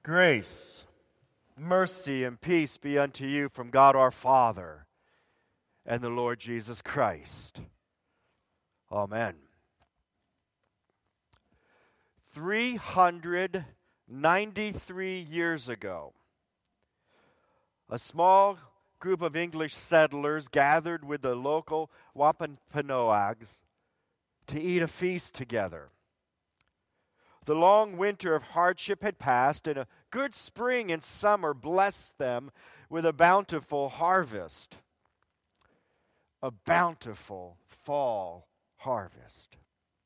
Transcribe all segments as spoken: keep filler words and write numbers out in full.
Grace, mercy, and peace be unto you from God our Father and the Lord Jesus Christ. Amen. three hundred ninety-three years ago, a small group of English settlers gathered with the local Wampanoags to eat a feast together. The long winter of hardship had passed, and a good spring and summer blessed them with a bountiful harvest. A bountiful fall harvest.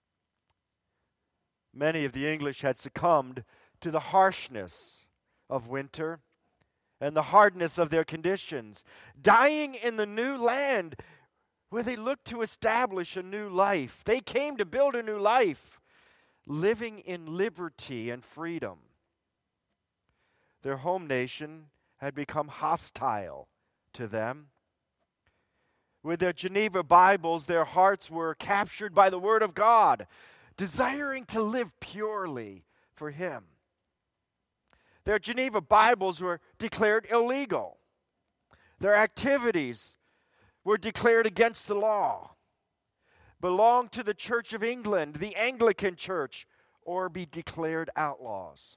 Many of the English had succumbed to the harshness of winter and the hardness of their conditions, dying in the new land where they looked to establish a new life. They came to build a new life, living in liberty and freedom. Their home nation had become hostile to them. With their Geneva Bibles, their hearts were captured by the Word of God, desiring to live purely for Him. Their Geneva Bibles were declared illegal. Their activities were declared against the law, belong to the Church of England, the Anglican Church, or be declared outlaws.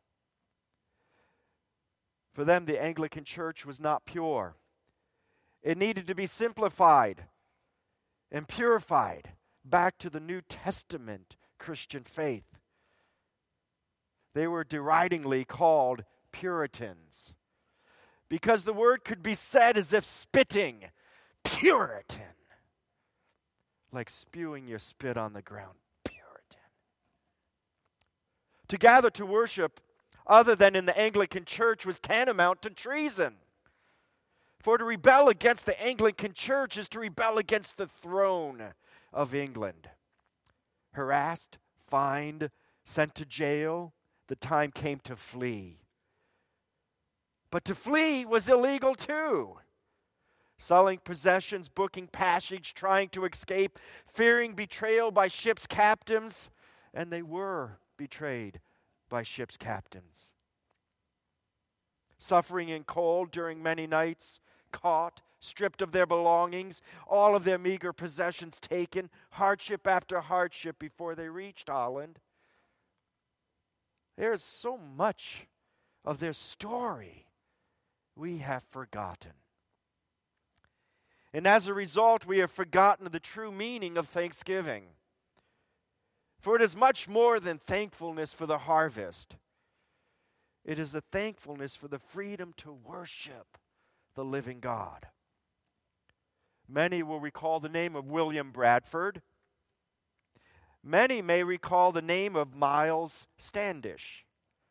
For them, the Anglican Church was not pure. It needed to be simplified and purified back to the New Testament Christian faith. They were deridingly called Puritans because the word could be said as if spitting, Puritan. Like spewing your spit on the ground, Puritan. To gather to worship other than in the Anglican Church was tantamount to treason. For to rebel against the Anglican Church is to rebel against the throne of England. Harassed, fined, sent to jail, the time came to flee. But to flee was illegal too. Selling possessions, booking passage, trying to escape, fearing betrayal by ship's captains, and they were betrayed by ship's captains. Suffering in cold during many nights, caught, stripped of their belongings, all of their meager possessions taken, hardship after hardship before they reached Holland. There's so much of their story we have forgotten. And as a result, we have forgotten the true meaning of thanksgiving. For it is much more than thankfulness for the harvest. It is a thankfulness for the freedom to worship the living God. Many will recall the name of William Bradford. Many may recall the name of Miles Standish.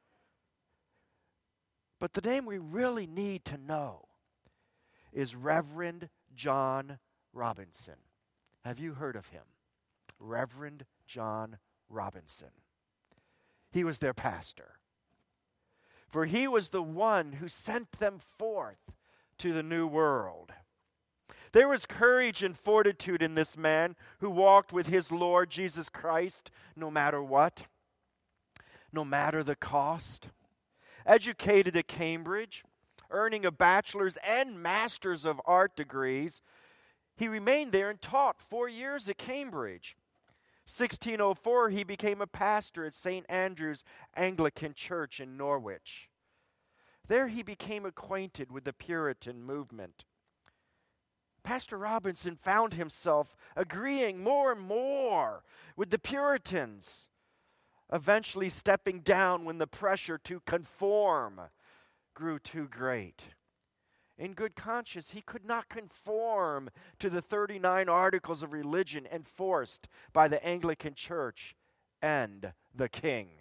But the name we really need to know is Reverend John Robinson. Have you heard of him? Reverend John Robinson. He was their pastor. For he was the one who sent them forth to the new world. There was courage and fortitude in this man who walked with his Lord Jesus Christ no matter what, no matter the cost. Educated at Cambridge, earning a bachelor's and master's of art degrees, he remained there and taught four years at Cambridge. sixteen oh four, he became a pastor at Saint Andrew's Anglican Church in Norwich. There he became acquainted with the Puritan movement. Pastor Robinson found himself agreeing more and more with the Puritans, eventually stepping down when the pressure to conform grew too great. In good conscience, he could not conform to the thirty-nine articles of religion enforced by the Anglican Church and the king.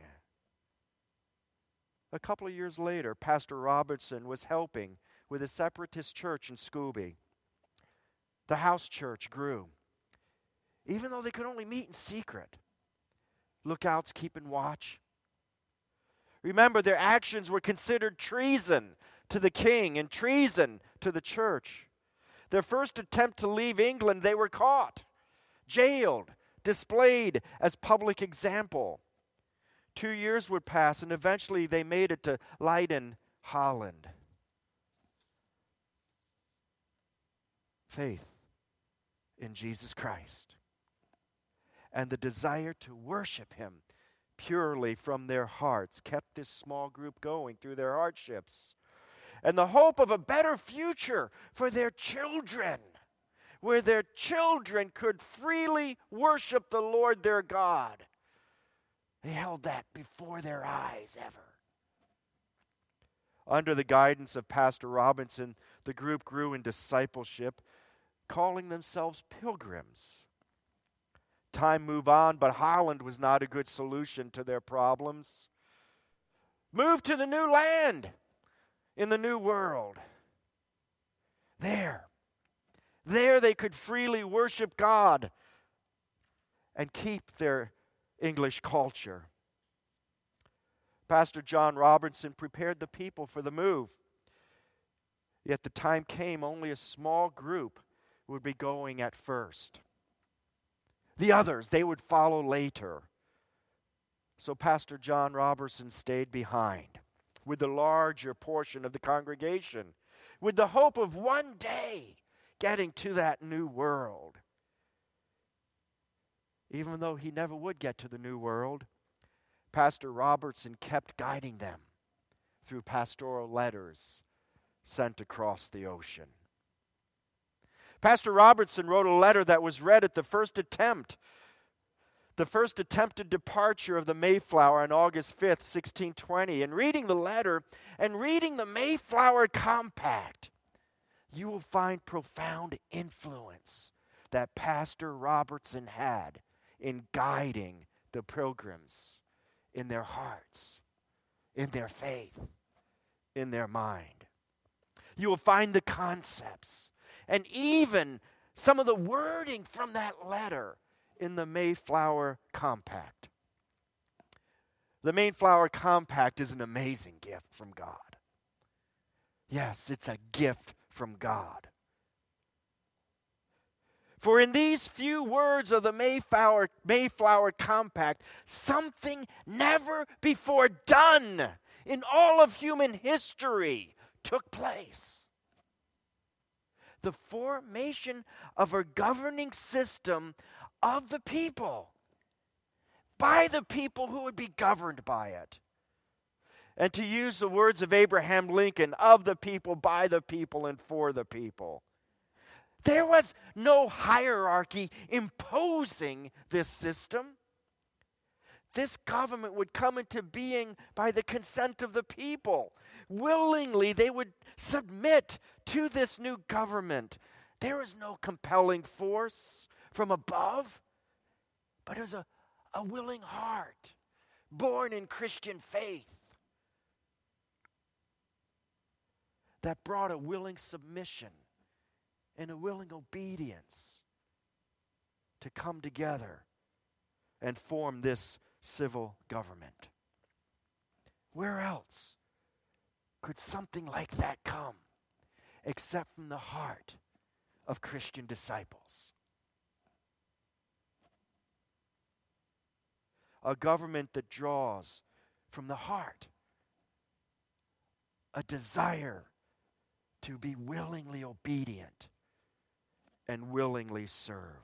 A couple of years later, Pastor Robinson was helping with a separatist church in Scooby. The house church grew, even though they could only meet in secret. Lookouts keeping watch. Remember, their actions were considered treason to the king and treason to the church. Their first attempt to leave England, they were caught, jailed, displayed as public example. Two years would pass, and eventually they made it to Leiden, Holland. Faith in Jesus Christ and the desire to worship Him purely from their hearts kept this small group going through their hardships. And the hope of a better future for their children, where their children could freely worship the Lord their God. They held that before their eyes ever. Under the guidance of Pastor Robinson, the group grew in discipleship, calling themselves pilgrims. Time moved on, but Holland was not a good solution to their problems. Move to the new land in the new world. There, there they could freely worship God and keep their English culture. Pastor John Robertson prepared the people for the move. Yet the time came, only a small group would be going at first. The others, they would follow later. So Pastor John Robertson stayed behind with the larger portion of the congregation, with the hope of one day getting to that new world. Even though he never would get to the new world, Pastor Robertson kept guiding them through pastoral letters sent across the ocean. Pastor Robertson wrote a letter that was read at the first attempt, the first attempted departure of the Mayflower on August fifth, sixteen twenty. And reading the letter and reading the Mayflower Compact, you will find profound influence that Pastor Robertson had in guiding the pilgrims in their hearts, in their faith, in their mind. You will find the concepts and even some of the wording from that letter in the Mayflower Compact. The Mayflower Compact is an amazing gift from God. Yes, it's a gift from God. For in these few words of the Mayflower, Mayflower Compact, something never before done in all of human history took place. The formation of a governing system of the people, by the people who would be governed by it. And to use the words of Abraham Lincoln, of the people, by the people, and for the people. There was no hierarchy imposing this system. This government would come into being by the consent of the people. Willingly, they would submit to this new government. There is no compelling force from above, but it was a, a willing heart, born in Christian faith, that brought a willing submission and a willing obedience to come together and form this civil government. Where else could something like that come except from the heart of Christian disciples? A government that draws from the heart a desire to be willingly obedient and willingly serve.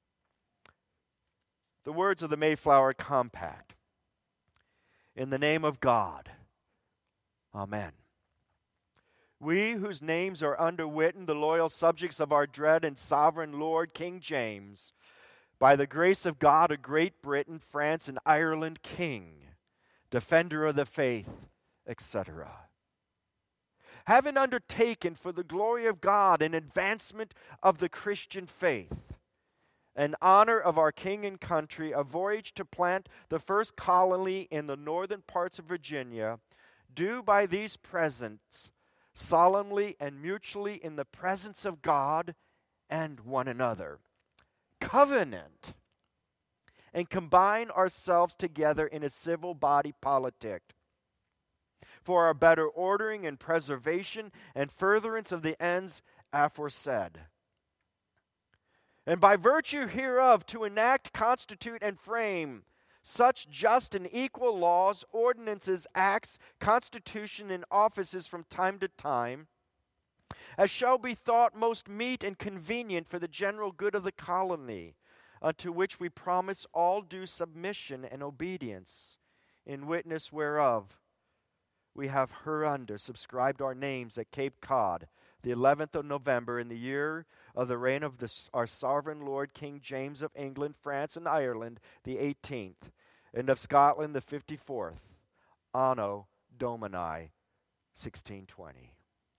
The words of the Mayflower Compact. In the name of God, Amen. We whose names are underwritten, the loyal subjects of our dread and sovereign Lord King James, by the grace of God of Great Britain, France, and Ireland, King, defender of the faith, et cetera, having undertaken for the glory of God and advancement of the Christian faith, in honor of our king and country, a voyage to plant the first colony in the northern parts of Virginia, do by these presents solemnly and mutually in the presence of God and one another, covenant, and combine ourselves together in a civil body politic, for our better ordering and preservation and furtherance of the ends aforesaid. And by virtue hereof to enact, constitute, and frame such just and equal laws, ordinances, acts, constitution, and offices from time to time, as shall be thought most meet and convenient for the general good of the colony, unto which we promise all due submission and obedience, in witness whereof we have hereunder subscribed our names at Cape Cod, the eleventh of November, in the year of the reign of the, our sovereign Lord King James of England, France, and Ireland, the eighteenth, and of Scotland, the fifty-fourth, Anno Domini, sixteen twenty.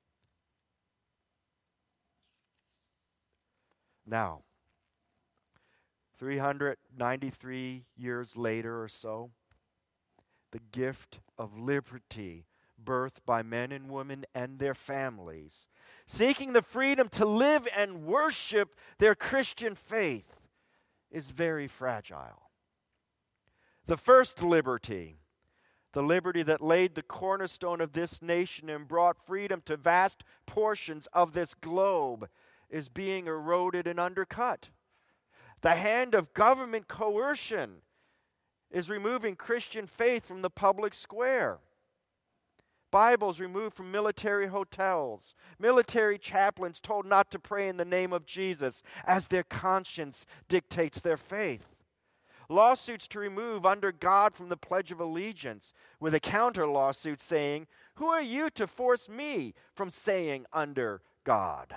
Now, three hundred ninety-three years later or so, the gift of liberty, birthed by men and women and their families, seeking the freedom to live and worship their Christian faith, is very fragile. The first liberty, the liberty that laid the cornerstone of this nation and brought freedom to vast portions of this globe, is being eroded and undercut. The hand of government coercion is removing Christian faith from the public square. Bibles removed from military hotels. Military chaplains told not to pray in the name of Jesus as their conscience dictates their faith. Lawsuits to remove under God from the Pledge of Allegiance, with a counter lawsuit saying, "Who are you to force me from saying under God?"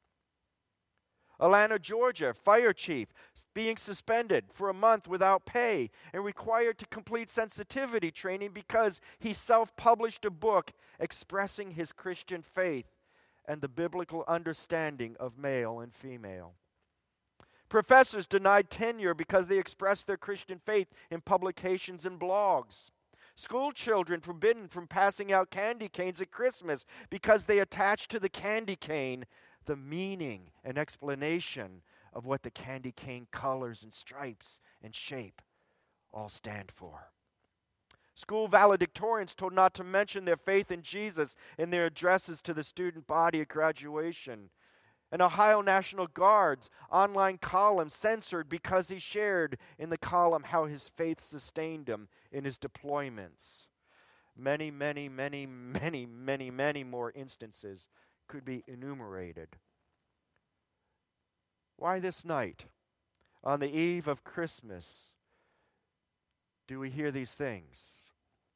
Atlanta, Georgia, fire chief being suspended for a month without pay and required to complete sensitivity training because he self-published a book expressing his Christian faith and the biblical understanding of male and female. Professors denied tenure because they expressed their Christian faith in publications and blogs. School children forbidden from passing out candy canes at Christmas because they attached to the candy cane the meaning and explanation of what the candy cane colors and stripes and shape all stand for. School valedictorians told not to mention their faith in Jesus in their addresses to the student body at graduation. An Ohio National Guard's online column censored because he shared in the column how his faith sustained him in his deployments. Many, many, many, many, many, many more instances could be enumerated. Why this night, on the eve of Christmas, do we hear these things?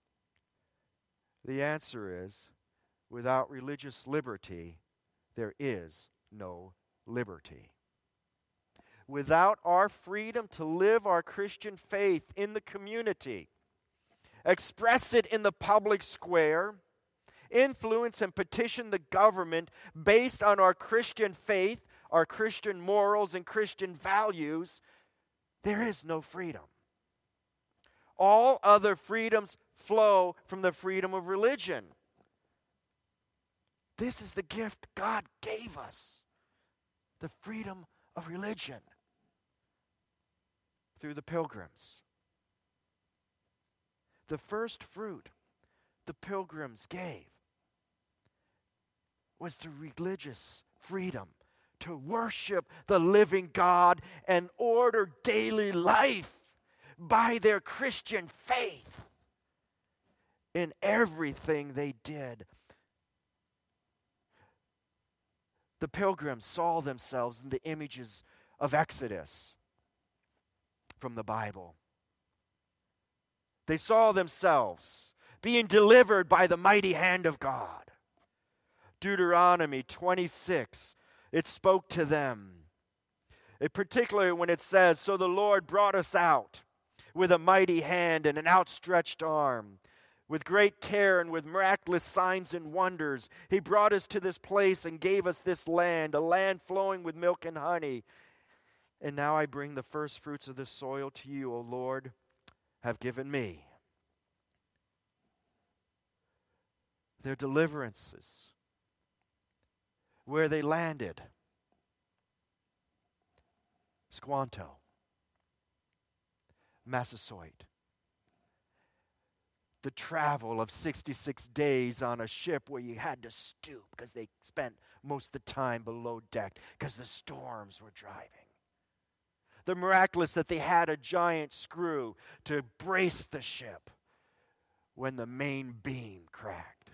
The answer is, without religious liberty, there is no liberty. Without our freedom to live our Christian faith in the community, express it in the public square, influence and petition the government based on our Christian faith, our Christian morals, and Christian values, there is no freedom. All other freedoms flow from the freedom of religion. This is the gift God gave us, the freedom of religion through the Pilgrims. The first fruit the Pilgrims gave was the religious freedom to worship the living God and order daily life by their Christian faith in everything they did. The Pilgrims saw themselves in the images of Exodus from the Bible. They saw themselves being delivered by the mighty hand of God. Deuteronomy twenty-six, it spoke to them. It, particularly when it says, "So the Lord brought us out with a mighty hand and an outstretched arm, with great terror and with miraculous signs and wonders. He brought us to this place and gave us this land, a land flowing with milk and honey. And now I bring the first fruits of the soil to you, O Lord, have given me." Their deliverances, where they landed, Squanto, Massasoit. The travel of sixty-six days on a ship where you had to stoop because they spent most of the time below deck because the storms were driving. the miraculous that they had a giant screw to brace the ship when the main beam cracked.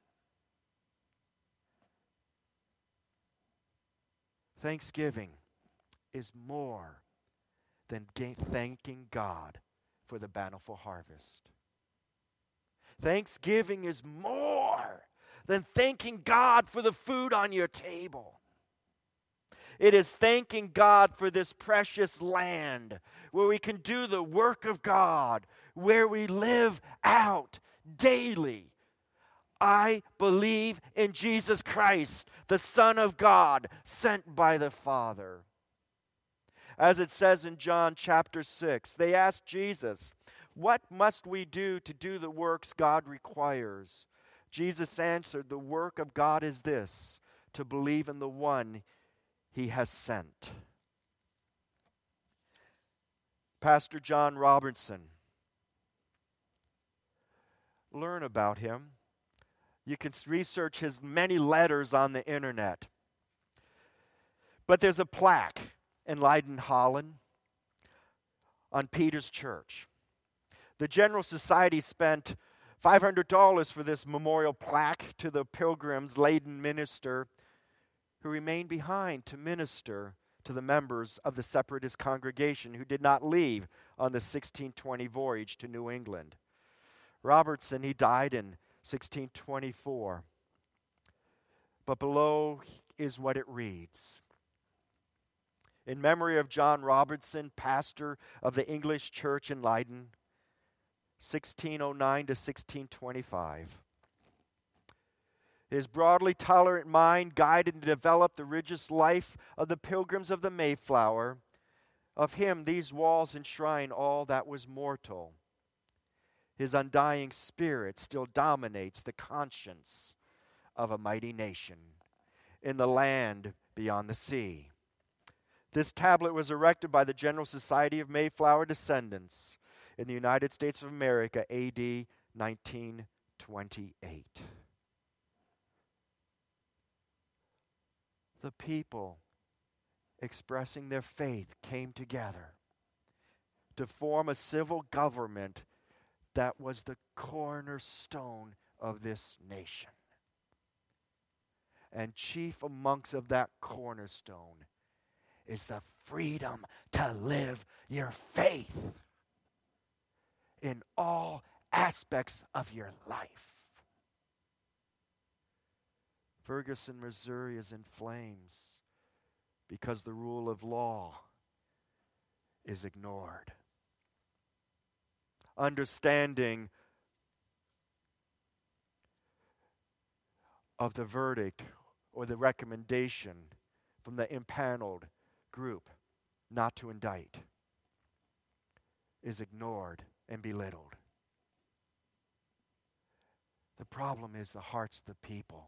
Thanksgiving is more than ga- thanking God for the bountiful harvest. Thanksgiving is more than thanking God for the food on your table. It is thanking God for this precious land where we can do the work of God, where we live out daily. I believe in Jesus Christ, the Son of God, sent by the Father. As it says in John chapter six, they asked Jesus, "What must we do to do the works God requires?" Jesus answered, "The work of God is this, to believe in the one He has sent." Pastor John Robertson. Learn about him. You can research his many letters on the internet. But there's a plaque in Leiden, Holland, on Peter's Church. The General Society spent five hundred dollars for this memorial plaque to the pilgrims, Leiden minister, who remained behind to minister to the members of the Separatist congregation who did not leave on the sixteen twenty voyage to New England. Robertson, he died in sixteen twenty-four. But below is what it reads. In memory of John Robertson, pastor of the English Church in Leiden, sixteen oh nine to sixteen twenty-five. His broadly tolerant mind guided and developed the religious life of the pilgrims of the Mayflower. Of him, these walls enshrine all that was mortal. His undying spirit still dominates the conscience of a mighty nation in the land beyond the sea. This tablet was erected by the General Society of Mayflower Descendants in the United States of America, A D nineteen twenty-eight. The people expressing their faith came together to form a civil government that was the cornerstone of this nation. And chief amongst of that cornerstone is the freedom to live your faith in all aspects of your life. Ferguson, Missouri is in flames because the rule of law is ignored. Understanding of the verdict or the recommendation from the impaneled group not to indict is ignored and belittled. The problem is the hearts of the people.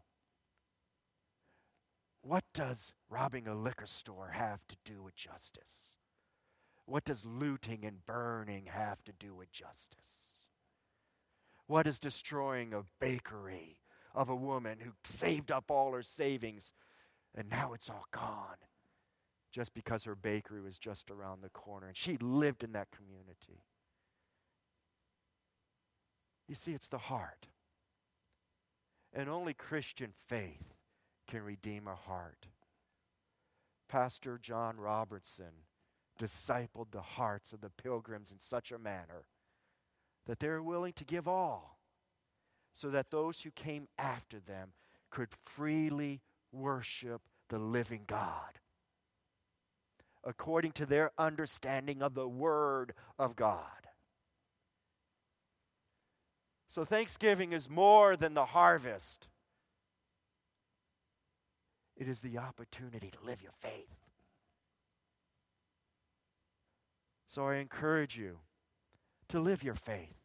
What does robbing a liquor store have to do with justice? What does looting and burning have to do with justice? What is destroying a bakery of a woman who saved up all her savings and now it's all gone just because her bakery was just around the corner and she lived in that community? You see, it's the heart. And only Christian faith can redeem a heart. Pastor John Robertson discipled the hearts of the pilgrims in such a manner that they were willing to give all so that those who came after them could freely worship the living God according to their understanding of the Word of God. So Thanksgiving is more than the harvest. It is the opportunity to live your faith. So I encourage you to live your faith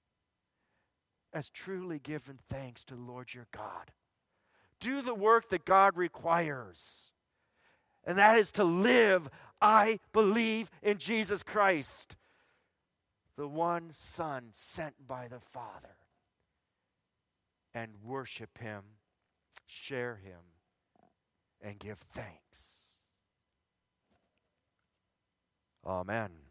as truly giving thanks to the Lord your God. Do the work that God requires. And that is to live, I believe in Jesus Christ, the one Son sent by the Father. And worship Him, share Him, and give thanks. Amen.